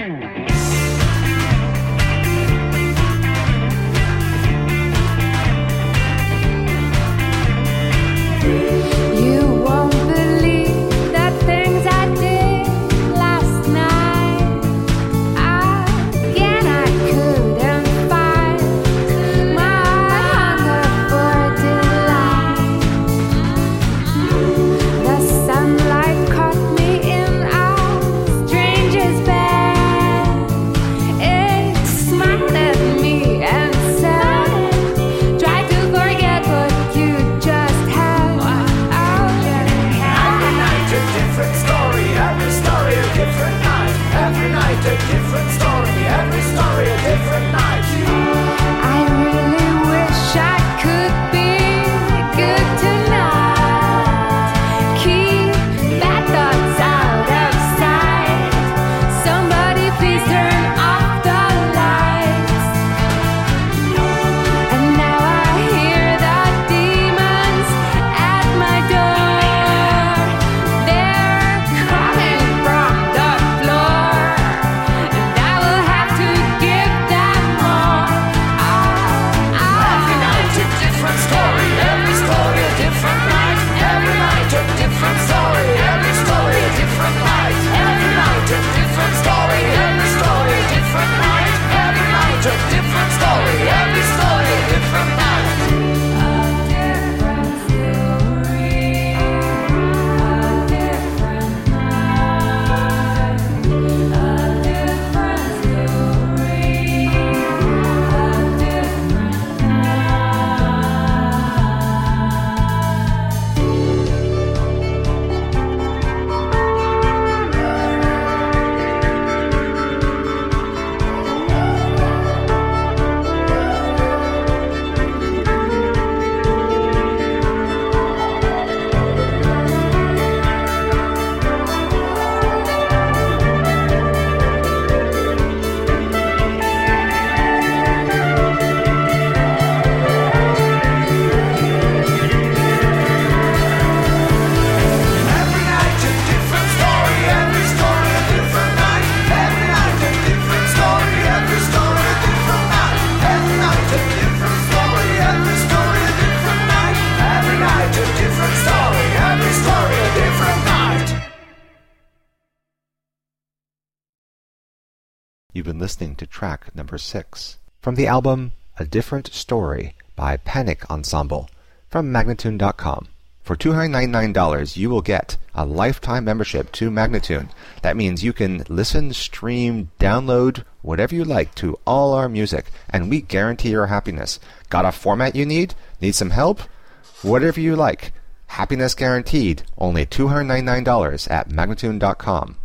You've been listening to track number 6 from the album A Different Story by Panic Ensemble from Magnatune.com. For $299, you will get a lifetime membership to Magnatune. That means you can listen, stream, download, whatever you like to all our music, and we guarantee your happiness. Got a format you need? Need some help? Whatever you like. Happiness guaranteed. Only $299 at Magnatune.com.